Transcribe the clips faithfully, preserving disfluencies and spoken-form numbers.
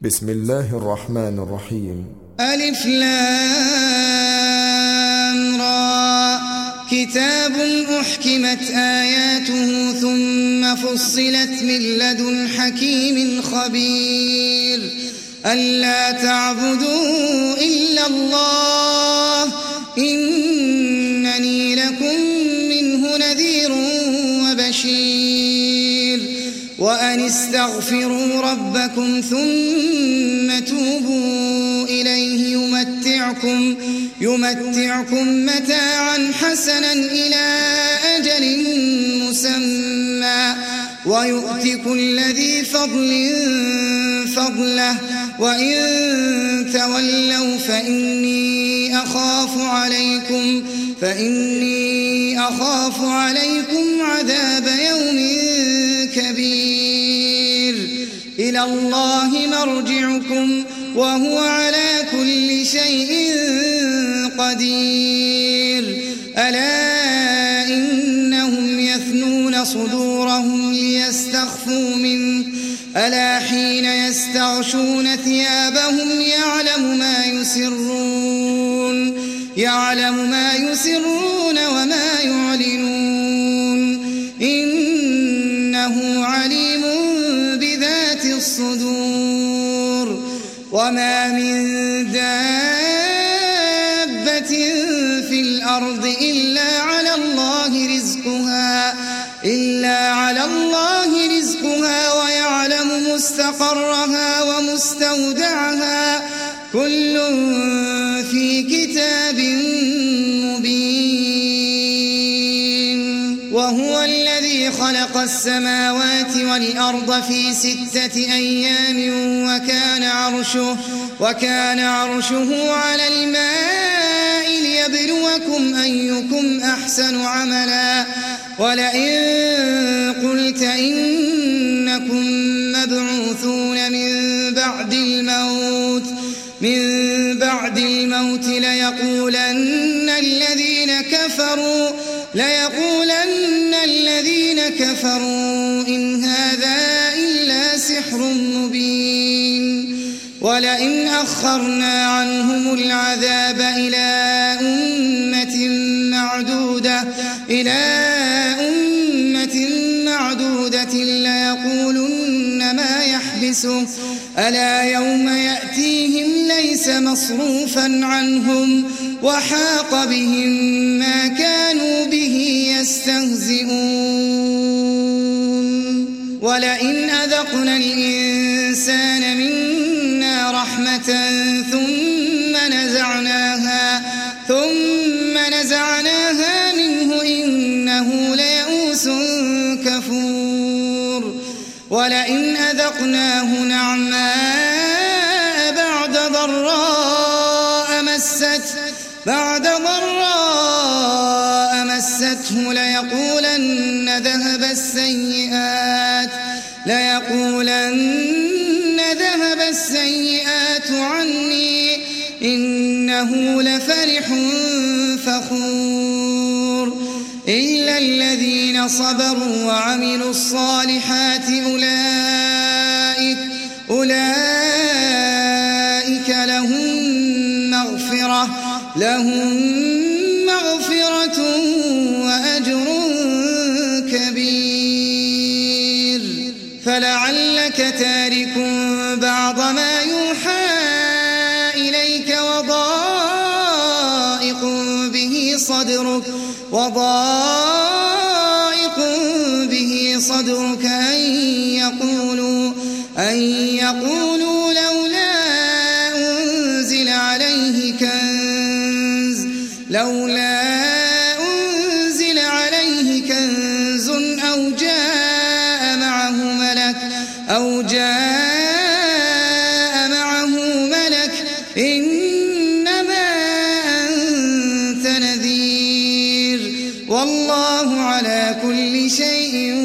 بسم الله الرحمن الرحيم. ألف لام را كتاب أحكمت آياته ثم فصلت من لدن حكيم خبير ألا تعبدوا إلا الله إنني لكم منه نذير وبشير وأن استغفروا ربكم ثم توبوا إليه يمتعكم, يمتعكم متاعا حسنا إلى أجل مسمى ويؤتي كل ذي فضل فضله وإن تولوا فإني أخاف عليكم فإني أخاف عليكم عذاب يوم كبير إلى الله مرجعكم وهو على كل شيء قدير ألا إنهم يثنون صدورهم ليستخفوا منه ألا حين يستغشون ثيابهم يعلم ما يسرون يعلم ما يسرون وما يعلنون إنه عليم بذات الصدور وما من دابة في الأرض إلا على الله رزقها إلا على الله رزقها ويعلم مستقرها ومستودعها كل في كتاب مبين وهو الذي خلق السماوات والأرض في ستة أيام وكان عرشه وكان عرشه على الماء ليبلوكم أيكم أحسن عملا ولئن قلت إنكم مبعوثون من بعد الموت من بعد الموت ليقولن الذين كفروا ليقولن الذين كفروا إن هذا إلا سحر مبين ولئن أخرنا عنهم العذاب إلى أمة معدودة إلى أمة معدودة ليقولن ما يحبسه ألا يوم يأتيهم ليس مصروفا عنهم وحاق بهم ما كانوا به يستهزئون ولئن أذقنا الإنسان منا رحمة ثم نزعناها ثم نزعناها منه إنه ليئوس كفور ولئن أذقناه نعماء بعد ضراء مسته بعد ضراء مسته ليقولن ذهب السيئات ليقولن ذهب السيئات عني إنه لفرح فخور إلا الذين صبروا وعملوا الصالحات أولئك أولئك لهم مغفرة لهم مغفرة وأجر كبير فلعلك تارك بعض ما يوحى إليك وضائق به صدرك وضائق به صدرك أن يقولوا أن يقولوا لولا أنزل عليه كنز لولا أنزل عليه كنز أو جاء معه ملك أو جاء معه ملك إنما أنت نذير والله على كل شيء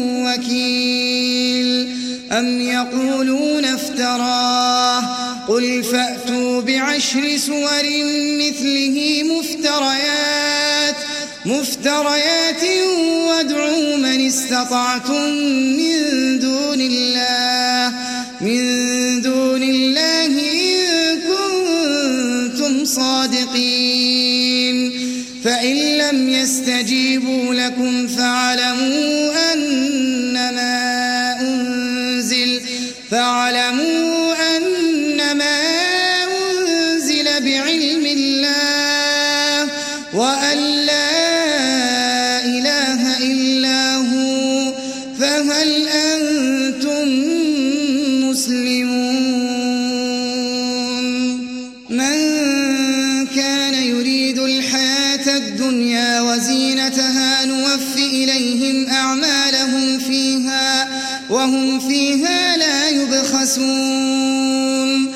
وكيل أم يقولون افتراه قل فأتوا بعشر سور مثله مفتريات مفتريات وادعوا من استطعتم من دون الله من دون الله فاعلموا أنما أنزل بعلم الله وأن لا إله إلا هو فهل أنتم مسلمون من كان يريد الحياة الدنيا وزينتها نوف إليهم أعمالهم فيها وهم فيها لا يبخسون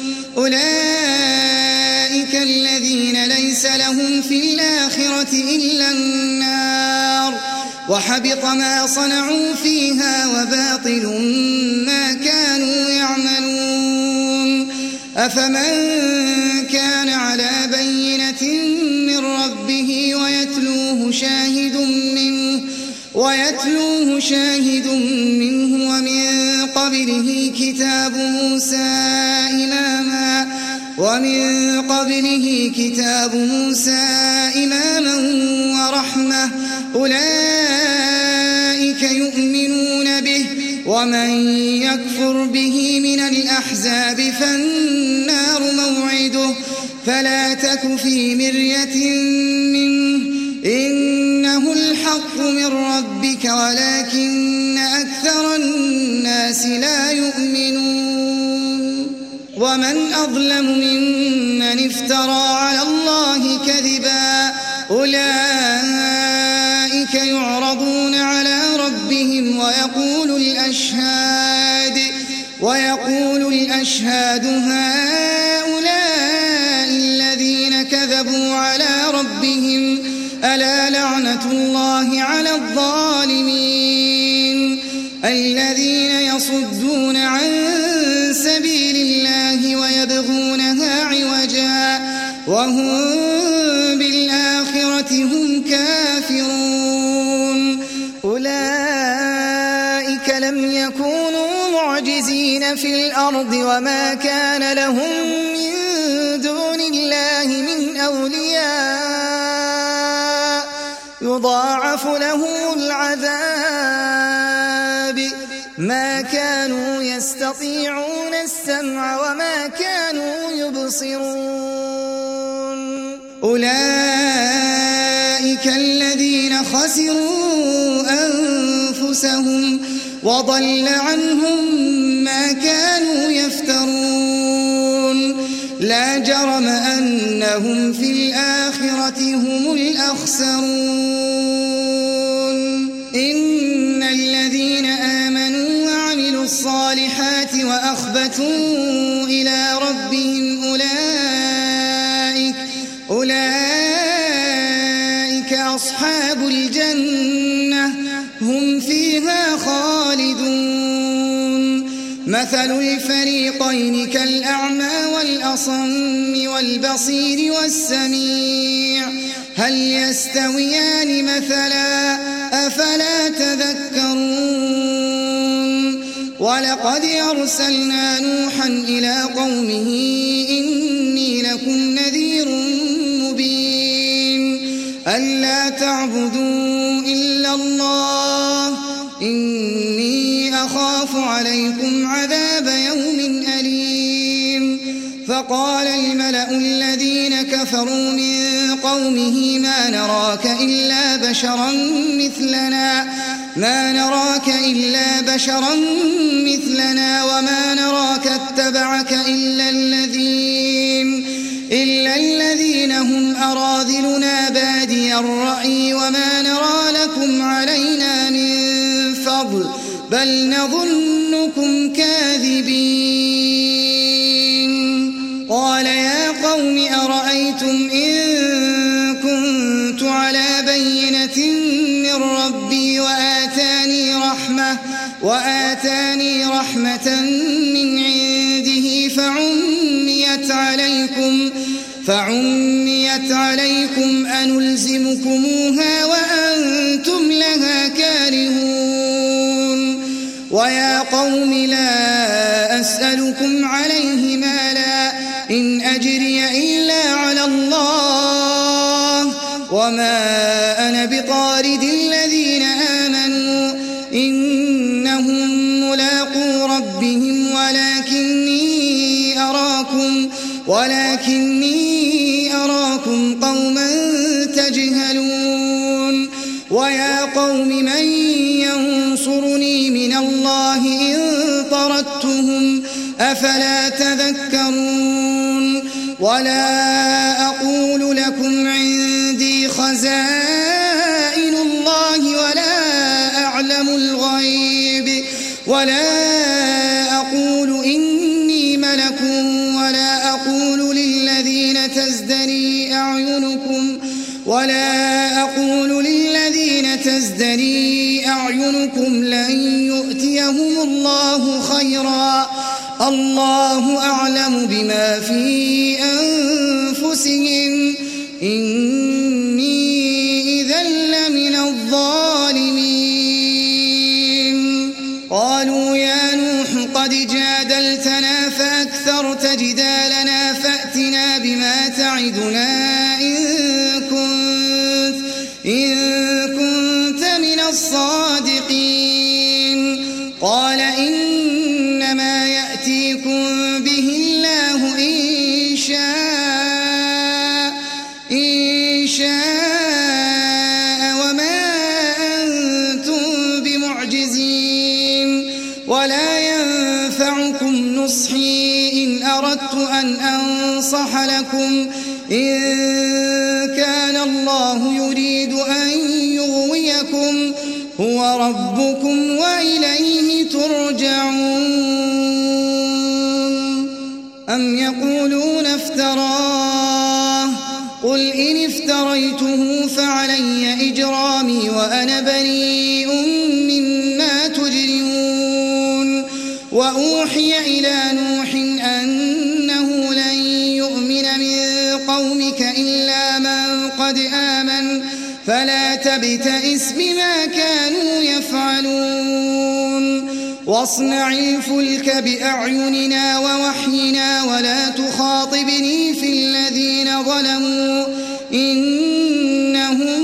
أولئك الذين ليس لهم في الآخرة إلا النار وحبط ما صنعوا فيها وباطل ما كانوا يعملون أفمن كان على بينة من ربه ويتلوه شاهد منه ويتلوه شاهد منه ومن قبله كتاب موسى إماما ومن قبله كتاب موسى إماما ورحمة أولئك يؤمنون به ومن يكفر به من الأحزاب فالنار موعده فلا تك في مرية منه إنه الحق من ربك ولكن أكثر الناس لا يؤمنون ومن أظلم ممن افترى على الله كذبا أولئك يعرضون على ربهم ويقول الأشهاد ويقول الأشهاد هؤلاء الذين كذبوا على ربهم ألا لعنة الله على الظالمين الذين يصدون عن سبيل الله ويبغونها عوجا وهم بالآخرة هم كافرون أولئك لم يكونوا معجزين في الأرض وما كان لهم من دون الله من أولياء يضاعف لهم العذاب ما كانوا يستطيعون السمع وما كانوا يبصرون أولئك الذين خسروا أنفسهم وضل عنهم ما كانوا يفترون لا جرم أنهم في الآخرة هم الأخسرون إن الذين آمنوا وعملوا الصالحات وأخبتوا إلى ربهم أولئك أولئك أصحاب الجنة هم فيها خالدون مثل الفريقين كالأعمى والأصم والبصير والسميع هل يستويان مثلا أفلا تذكرون ولقد أرسلنا نوحا إلى قومه إني لكم نذير مبين ألا تعبدوا إلا الله إني أخاف عليكم عذاب يوم أليم فقال الملأ الذين كفروا من قومه ما نراك إلا بشرا مثلنا ما نراك إلا بشرا مثلنا وما نراك اتبعك إلا الذين إلا الذين هم أراذلنا بادي الرأي وما نرى لكم علينا من فضل بل نظنكم كاذبين قال يا قوم أرأيتم إن كنت على بينة من ربي وآتاني رحمة وآتاني رحمة من عنده فعميت عليكم فعميت عليكم أنلزمكموها وأنتم لها كارهون ويا قوم لا أسألكم عليه مالا إن أجري إلا على الله وما أنا بطارد الذين آمنوا إنهم ملاقو ربهم ولكني أراكم ولكني أراكم قوما تجهلون ويا قوم من ينصرني من الله إن طردتهم أفلا تذكرون ولا أقول لكم عندي خزائن الله ولا أعلم الغيب ولا أقول إني ملك ولا أقول للذين تزدري أعينكم ولا أقول للذين تزدري أعينكم لن يؤتيهم الله خيرا الله أعلم بما في أنفسهم إني إذا لمن الظالمين قالوا يا نوح قد جادلتنا فأكثرت جدالنا فأتنا بما تعدنا إن كنت, إن كنت من الصادقين قال إنما يأتيكم به الله إن شاء, إن شاء وما أنتم بمعجزين ولا ينفعكم نصحي إن أردت أن أنصح لكم إن كان الله يريد أن يغويكم هو ربكم وإليه ترجعون أم يقولون افتراه قل إن افتريته فعلي إجرامي وأنا بريء مما تجرمون وأوحي إلى نوح أنه لن يؤمن من قومك إلا من قد آمن فلا تبتئس بما كانوا يفعلون واصنع الفلك بأعيننا ووحينا ولا تخاطبني في الذين ظلموا إنهم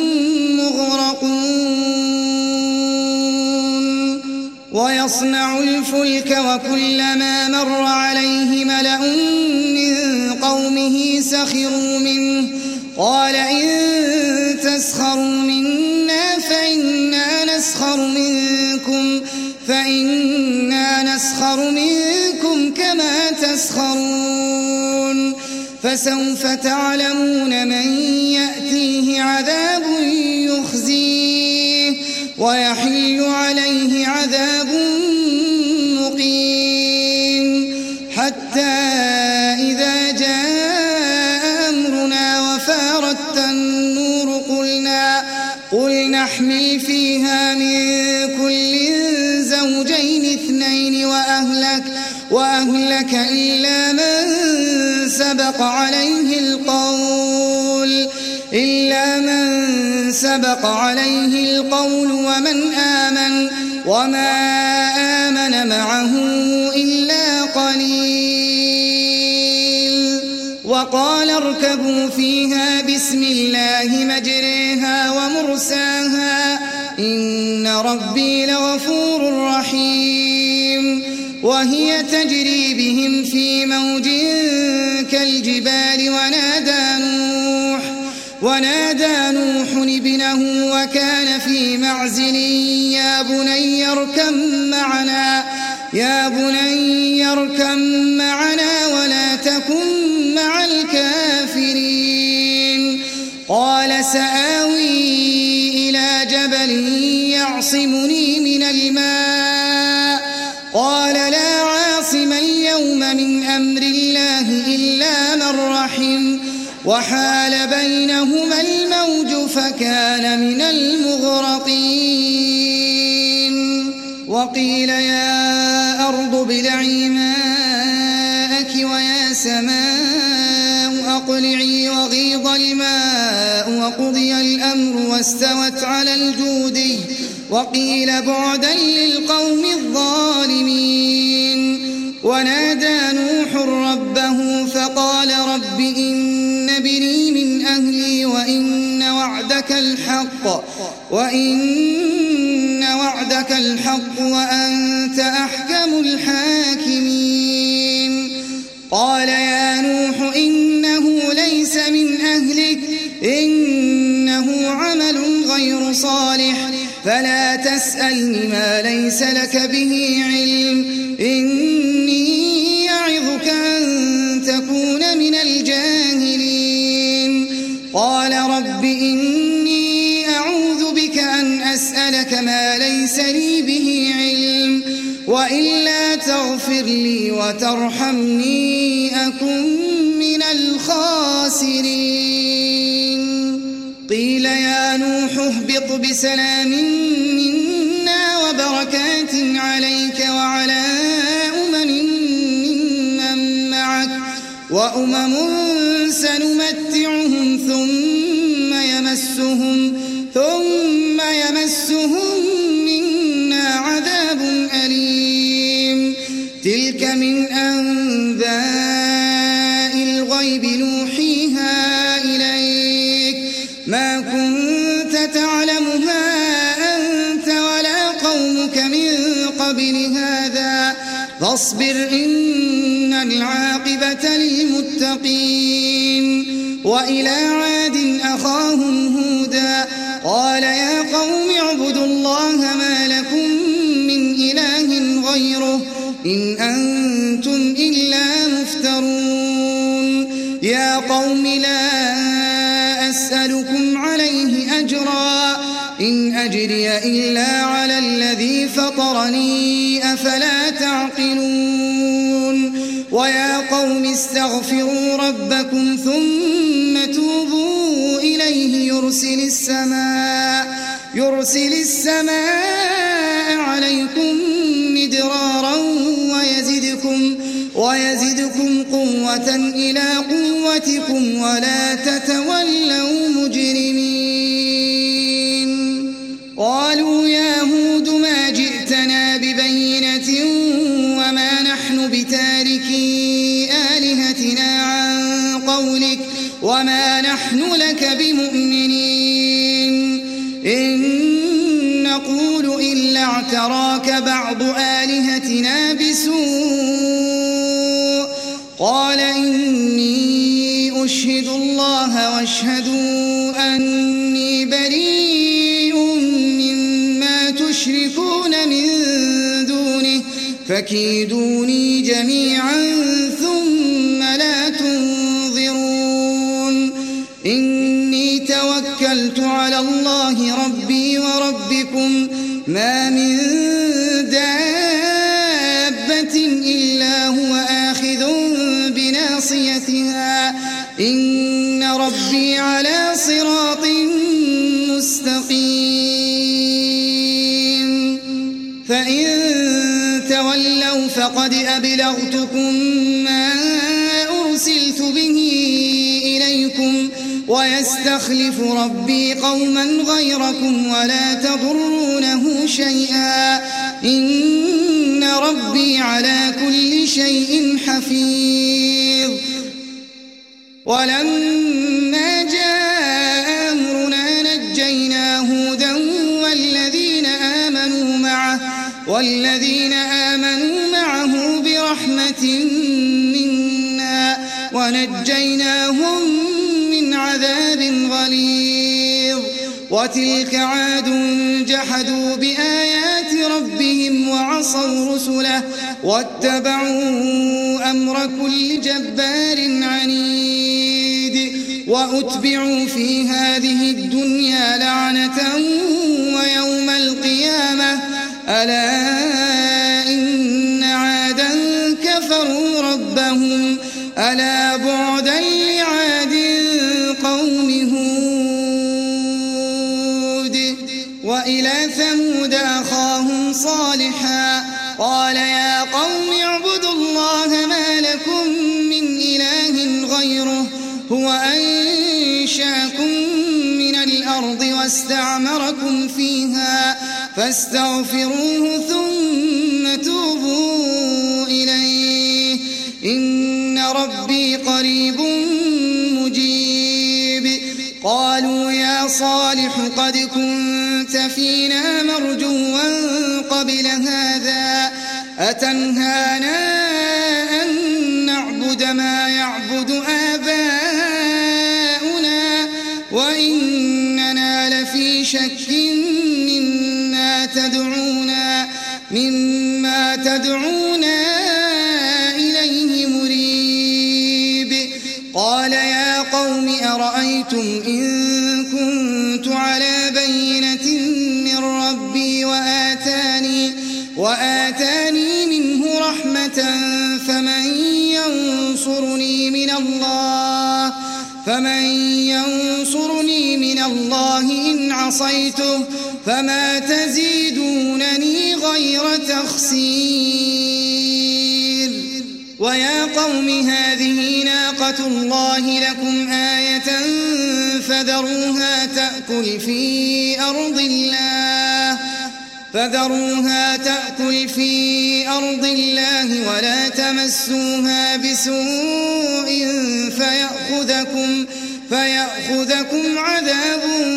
مغرقون ويصنع الفلك وكلما مر عليه ملأ من قومه سخروا منه قال إن تسخروا منا فإنا نسخر منكم فإنا نسخر منكم كما تسخرون فسوف تعلمون من يأتيه عذاب يخزيه ويحل عليه عذاب مقيم حتى إذا جاء أمرنا وفارت النور قلنا قل نحمل فيها من كل زوجين اثنين وأهلك, وأهلك إلا من سبق عليه القول إلا من سبق عليه القول ومن آمن وما آمن معه إلا قليل وقال اركبوا فيها بسم الله مجريها ومرساها إن ربي لغفور رحيم وهي تجري بهم في موج كالجبال ونادى نوح ونادى نوح ابنه وكان في معزل يا بني اركب معنا يا بني اركب معنا ولا تكن مع الكافرين قال سآوي إلى جبل يعصمني من الماء قال لا عاصم اليوم من أمر الله إلا من رحم وحال بينهما الموج فكان من المغرقين وقيل يا أرض ابلعي ماءك ويا سماء أقلعي وغيض الماء وقضي الأمر واستوت على الجودي وقيل بعدا للقوم الظالمين ونادى نوح ربه فقال رب إن ابني من أهلي وإن وعدك الحق وإن وعدك الحق وأنت أحكم الحاكمين قال يا نوح إنه ليس من أهلك إنه عمل غير صالح فلا تسألني ما ليس لك به علم إني يعظك أن تكون من الجاهلين قال رب إني أعوذ بك أن أسألك ما ليس لي به علم وإلا تغفر لي وترحمني أكن من الخاسرين قيل يا نوح اهبط بسلام منا وبركات عليك وعلى أمم من معك وأمم سنمتعهم ثم يمسهم ثم يمسهم منا عذاب أليم تلك من أنباء الغيب نوحيها إليك ما كنت تعلمها أنت ولا قومك من قبل هذا فاصبر إن العاقبة للمتقين وإلى عاد أخاهم هودا قال يا قوم اعبدوا الله ما لكم من إله غيره إن أنتم إلا مفترون يا قوم لا أسألكم عليه أجرا إن أجري إلا على الذي فطرني أفلا تعقلون ويا قوم استغفروا ربكم ثم توبوا إليه يرسل السماء يرسل السماء عليكم مدرارا ويزدكم ويزدكم قوة إلى قوتكم ولا تتولوا مجرمين قالوا يا هود ما جئتنا ببينة وما نحن بتاركي آلهتنا عن قولك وما نحن لك بمؤمنين إن نقول إلا اعتراك بعض آلهتنا بسوء قال إني أشهد الله واشهدوا أني بريء مما تشركون من دونه فكيدوني جميعا ثم لا تنظرون إني توكلت على الله ربي وربكم ما من دابة إلا هو آخذ بناصيتها إن ربي على صراط مستقيم فإن تولوا فقد أبلغتكم ما أرسلت به إليكم ويستخلف ربي قوما غيركم ولا تضرونه شيئا إن ربي على كل شيء حفيظ ولما جاء أمرنا نجينا هودا والذين آمنوا معه والذين آمنوا معه برحمة منا ونجيناهم من عذاب غليظ وتلك عاد جحدوا بآيات ربهم وعصوا رسله واتبعوا أمر كل جبار عنيد وأتبعوا في هذه الدنيا لعنة ويوم القيامة ألا إن عادا كفروا ربهم ألا بعدا لعاد قوم هود وإلى ثمود أخاهم صالحا قال يا قوم اعبدوا الله ما لكم من إله غيره هو أنشأكم من الأرض واستعمركم فيها فاستغفروه ثم توبوا إليه إن ربي قريب مجيب قالوا يا صالح قد كنت فينا مرجوا قبل هذا أتنهانا أن نعبد نعبد ما يعبد آباؤنا وإننا لفي شك مما تدعونا مما تدعونا إليه مريب قال يا قوم أرأيتم إن كنت على بينة من ربي وآتاني, وآتاني منه رحمة فمن ينصرني من الله فمن ينصرني من الله إن عصيته فما تزيدونني غير تخسير ويا قوم هذه ناقة الله لكم آية فذروها تأكل في أرض الله فذروها تأكل في أرض الله ولا تمسوها بسوء فيأخذكم, فيأخذكم عذاب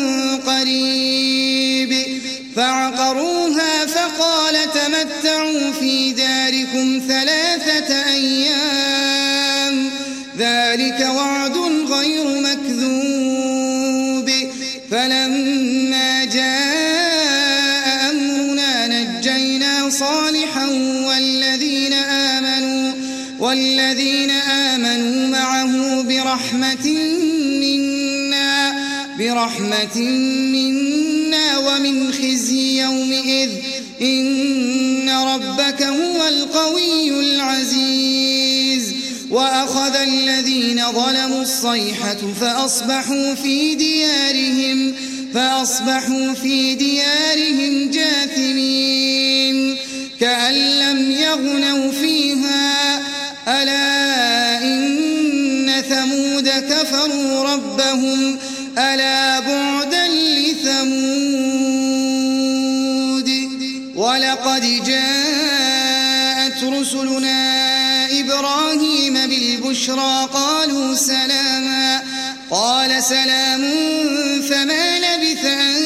قريب فعقروها فقال تمتعوا في داركم ثلاثة أيام ذلك وعد غير مكذوب فلما جاء أمرنا نجينا صالحا والذين آمنوا, والذين آمنوا معه برحمة منا, برحمة منا ومن خزي يومئذ إن ربك هو القوي العزيز وأخذ الذين ظلموا الصيحة فأصبحوا في ديارهم فأصبحوا في ديارهم جاثمين كأن لم يغنوا فيها ألا إن ثمود كفروا ربهم ألا بعدا لثمود ولقد جاءت رسلنا إبراهيم بالبشرى قالوا سلاما قال سلام فما لبث أن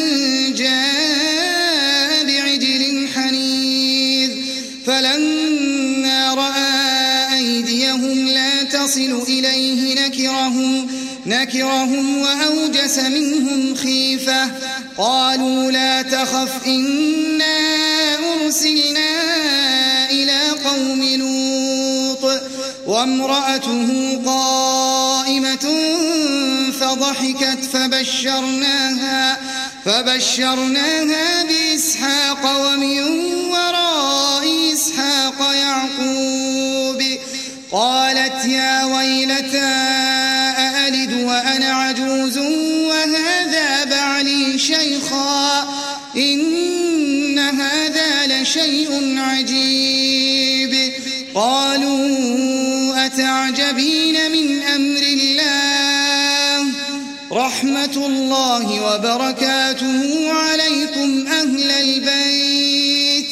جاء بعجل حنيذ فلما رأى أيديهم لا تصل إليه نكرهم, نكرهم وأوجس منهم خيفة قالوا لا تخف إنا أرسلنا إلى قوم لوط وامرأته قائمة فضحكت فبشرناها, فبشرناها بإسحاق ومن وراء إسحاق يعقوب قالت يا ويلتى أألد وأنا عجوز وهذا بعلي شيخا إن هذا لشيء عجيب قالوا أتعجبين من أمر الله رحمة الله وبركاته عليكم أهل البيت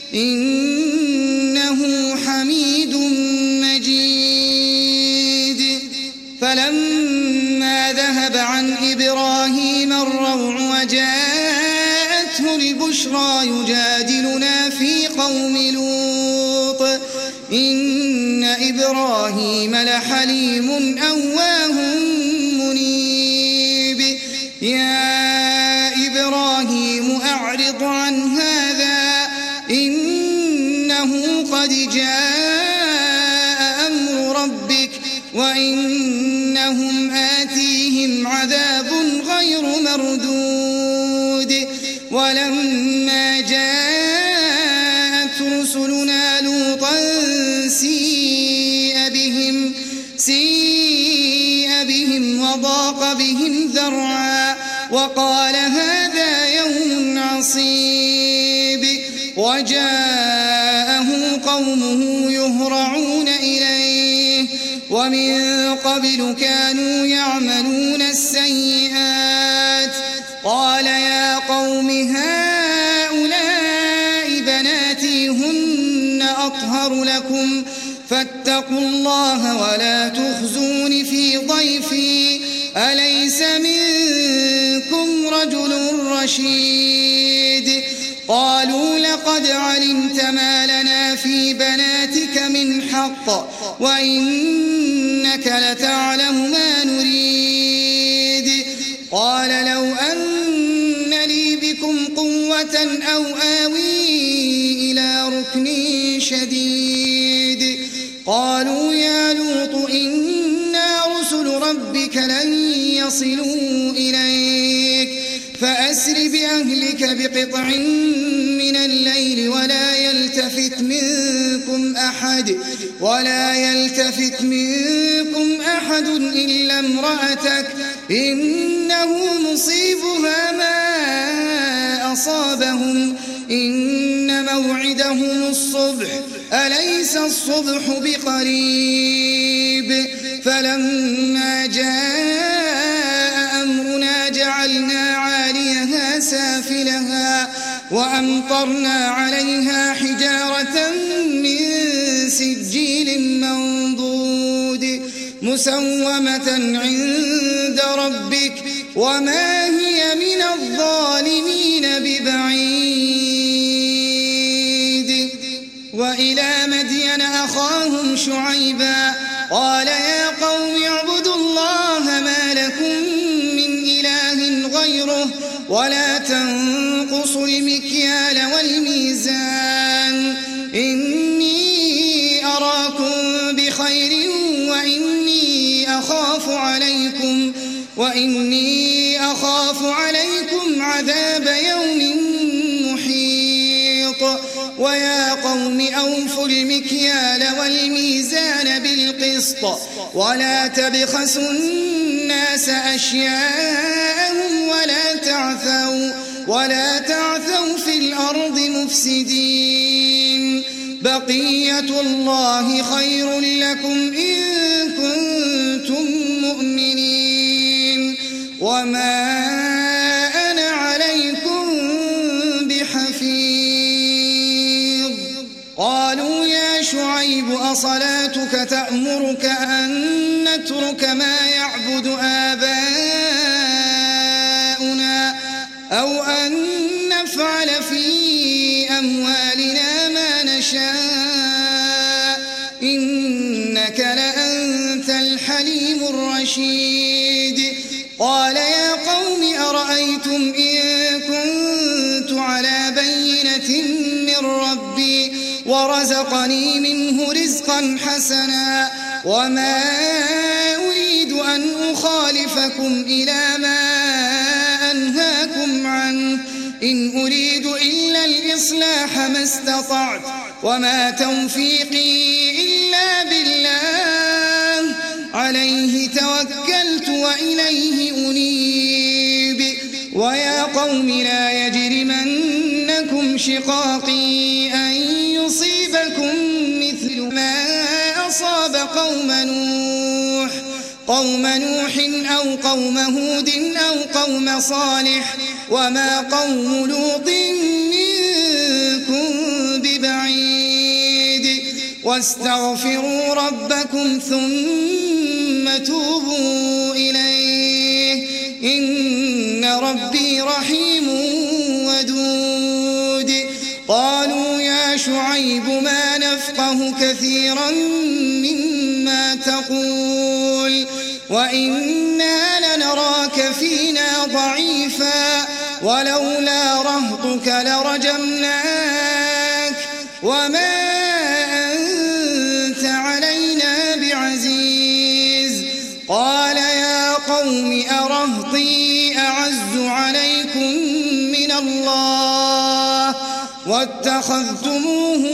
إنه حميد مجيد فلما ذهب عن إبراهيم الروع وجاءته البشرى يجادلنا في قوم لوط إن إبراهيم لحليم أواه منيب يا إبراهيم أعرض عن هذا إنه قد جاء أمر ربك وإنهم آتيهم عذاب غير مردود ولما جاءت رسلنا لوطا سيء بهم, سيء بهم وضاق بهم ذرعا وقال هذا يوم عصيب وجاءه قومه يهرعون إليه ومن قبل كانوا يعملون السيئات قال يا قوم هؤلاء بناتي هن أطهر لكم فاتقوا الله ولا تخزون في ضيفي أليس منكم رجل رشيد قالوا لقد علمت ما لنا في بناتك من حق وإن إنك لتعلم ما نريد قال لو أن لي بكم قوة أو آوي إلى ركن شديد قالوا يا لوط إنا رسل ربك لن يصلوا إليك فأسر بأهلك بقطع من الليل ولا يلتفت منكم أحد ولا يلتفت منكم أحد إلا امرأتك إنه مصيبها ما أصابهم إن موعدهم الصبح أليس الصبح بقريب فلما جاء أمرنا جعلنا عاليها سافلها وأمطرنا عليها حجارة من سجيل منضود مسومة عند ربك وما هي من الظالمين ببعيد وإلى مدين أخاهم شعيبا قال يا قوم اعبدوا الله ما لكم من إله غيره ولا تنقصوا المكيال والميزان إني أراكم بخير وإني أخاف عليكم وإني أخاف عليكم عذاب يوم محيط ويا قوم أوفوا المكيال والميزان بالقسط ولا تبخسوا الناس أشياءهم ولا تعثوا ولا تعثوا في الأرض مفسدين بقية الله خير لكم إن كنتم مؤمنين وما أنا عليكم بحفيظ قالوا يا شعيب أصلاتك تأمرك أن نترك ما يعبد آباؤنا أو أن نفعل في أموالنا ما نشاء إنك لأنت الحليم الرشيد قال يا قوم أرأيتم إن كنت على بينة من ربي ورزقني منه رزقا حسنا وما أريد أن أخالفكم إلى ما أنهاكم عنه إن أريد إلا الإصلاح ما استطعت وما توفيقي إلا بالله عليه توكلت وإليه أنيب ويا قوم لا يجرمنكم شقاقي أن يصيبكم مثل ما أصاب قوم نوح قوم نوح أو قوم هود أو قوم صالح وما قوم لوط منكم ببعيد واستغفروا ربكم ثم توبوا إليه إن ربي رحيم ودود قالوا يا شعيب ما نفقه كثيرا مما تقول وإنا لنراك فينا ضعيفا ولولا رهطك لرجمناك وما أنت علينا بعزيز قال يا قوم أرهطي أعز عليكم من الله واتخذتموه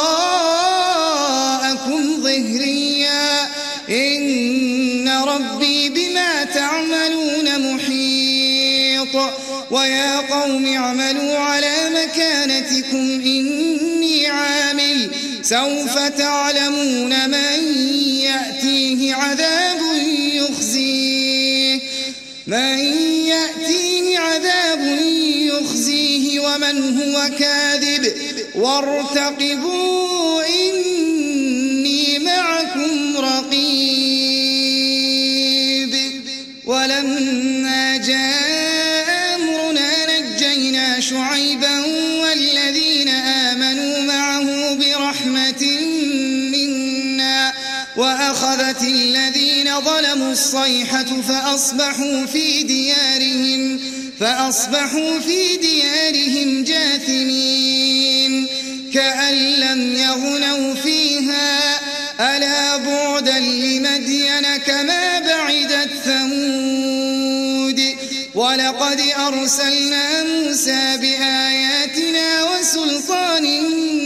وراءكم ظهريا إن ربي بما تعملون محيط ويا قوم اعملوا على مكانتكم إني عامل سوف تعلمون من يأتيه عذاب يخزيه من يأتيه عذاب يخزيه ومن هو كاذب وارتقبوا إني معكم رقيب ولما جاء أمرنا نجينا شعيبا والذين آمنوا معه برحمة منا وأخذت الذين ظلموا الصيحة فأصبحوا في ديارهم فأصبحوا في ديارهم جاثمين كأن لم يغنوا فيها ألا بعدا لمدين كما بعدت ثمود ولقد أرسلنا موسى بآياتنا وسلطان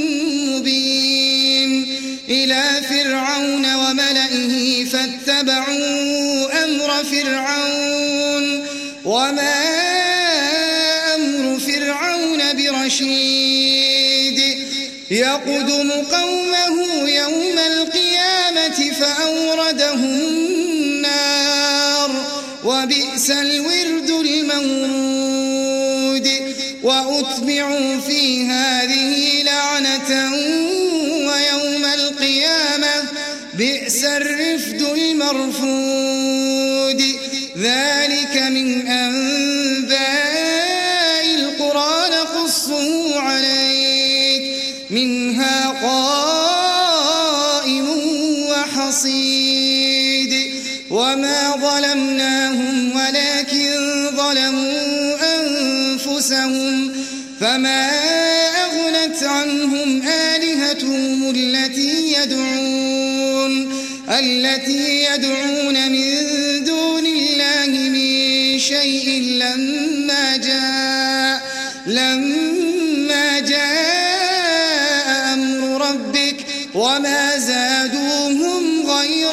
مبين إلى فرعون وملئه فاتبعوا أمر فرعون وما أمر فرعون برشيد يقدم قومه يوم القيامة فأوردهم النار وبئس الورد المورود وأتبعوا في هذه لعنة ويوم القيامة بئس الرفد المرفود ذلك من أنباء القرى نقصه عليك منها قائم وحصيد وما ظلمناهم ولكن ظلموا أنفسهم فما أغنت عنهم آلهتهم التي يدعون التي يدعون من دون الله من شيء لما جاء لما جاء أمر ربك وما زادوهم غير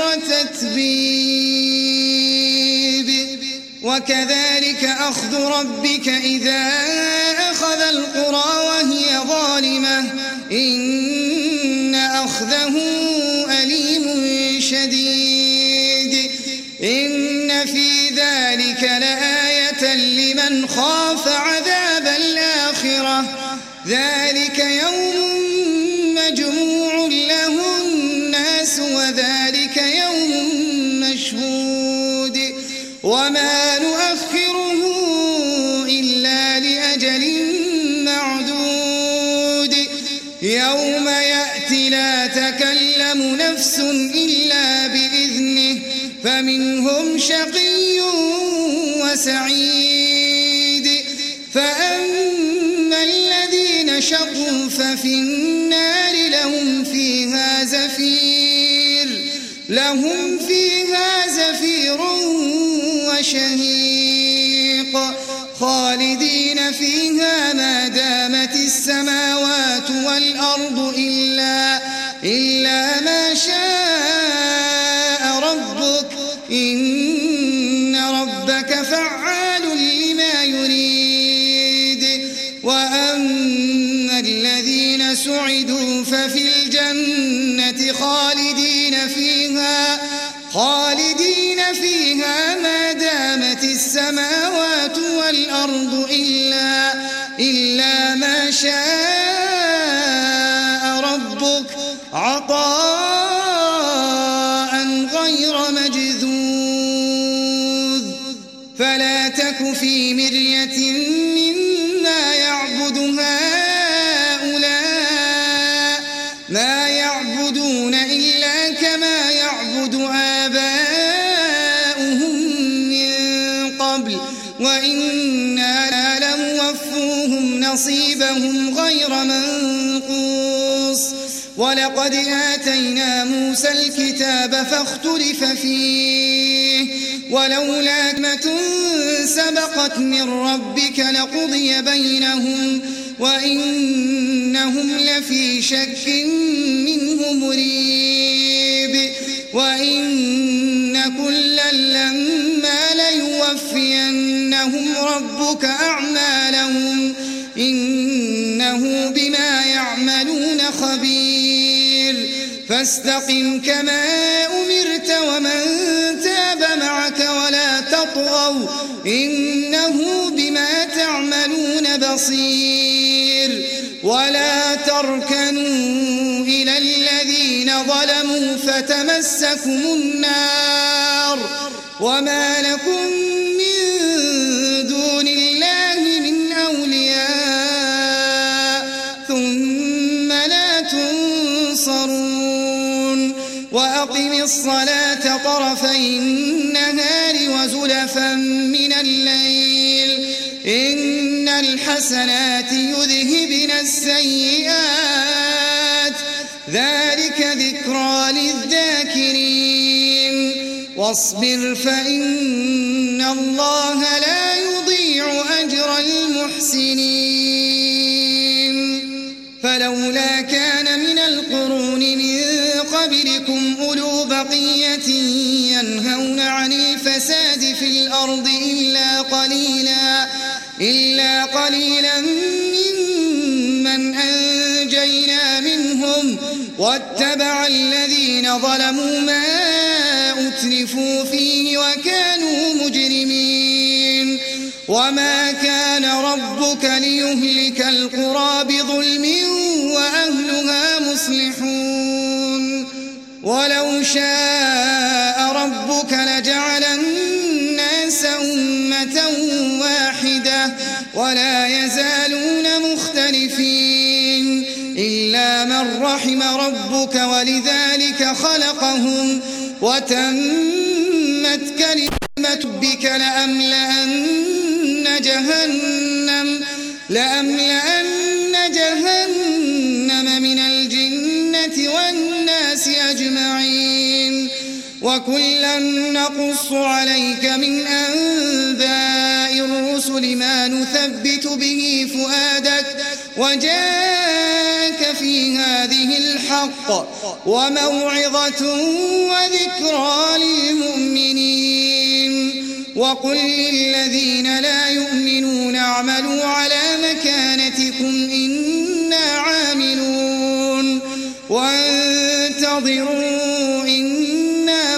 تتبيب وكذلك أخذ ربك إذا أخذ القرى وهي ظالمة إن أخذه أليم شديد إن في ذلك لآية لمن خاف عذاب الآخرة ذلك يوم مجموع له الناس وذلك يوم مشهود وما نؤخره إلا لأجل معدود يوم يأتي لا تكلم نفس إلا بإذنه فمنهم شقي وسعيد فأما الذين شقوا ففي النار لهم فيها زفير لهم فيها زفير وشهيق خالدين فيها ما دامت السماوات والأرض إلا, إلا ما شاء ربك إن ربك فعال لما يريد وأما الذين سعدوا ففي الجنة خالدين فيها خالدين فيها ما دامت السماوات والأرض إلا, إلا ما شاء ربك عطاء غير مجذوذ فلا تك في مرية مما يعبد هؤلاء ما يعبدون إلا كما يعبد آباؤهم من قبل وإنا لموفوهم نصيبهم غير منقوص ولقد آتينا موسى الكتاب فاختلف فيه ولولا كلمة سبقت من ربك لقضي بينهم وإنهم لفي شك منه مريب وإن كلا لما ليوفينهم ربك أعمالهم إنه بما يعملون خبير فاستقم كما أمرت ومن تاب معك ولا تطغوا إنه بما تعملون بصير ولا تركنوا إلى الذين ظلموا فتمسكم النار وما لكم من دون الله من أولياء ثم لا تنصرون وأقم الصلاة طرفي طرفي النهار وزلفا من الليل إن الحسنات يذهبن السيئات ذلك ذكرى للذاكرين واصبر فإن الله لا يضيع أجر المحسنين فلولا كان من القرون من قبلكم أولو بقية ينهون عن الفساد في الأرض إلا قليلا إلا قليلا ممن أنجينا منهم واتبع الذين ظلموا ما أترفوا فيه وكانوا مجرمين وما كان ربك ليهلك القرى بظلم وأهلها مصلحون ولو شاء ربك لجعل الناس أمة واحدة ولا يزالون مختلفين إلا من رحم ربك ولذلك خلقهم وتمت كلمة ربك لأملأن جهنم لأملأن جهنم من الجنة والناس أجمعين وكلا نقص عليك من أنباء الرسل ما نثبت به فؤادك وجاءك في هذه الحق وموعظة وذكرى للمؤمنين وقل للذين لا يؤمنون اعملوا على مكانتكم إنا عاملون وانتظروا إنا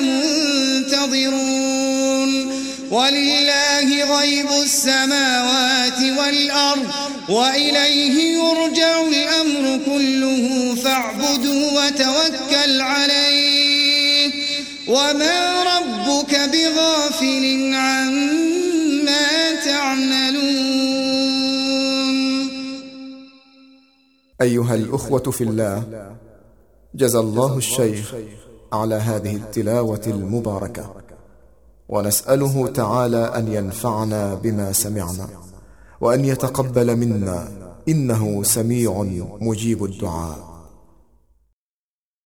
منتظرون ولله غيب السماوات والأرض وإليه يرجع الأمر كله فاعبده وتوكل عليه وما ربك بغافل عما تعملون. أيها الأخوة في الله، جزى الله الشيخ على هذه التلاوة المباركة، ونسأله تعالى أن ينفعنا بما سمعنا وأن يتقبل منا إنه سميع مجيب الدعاء.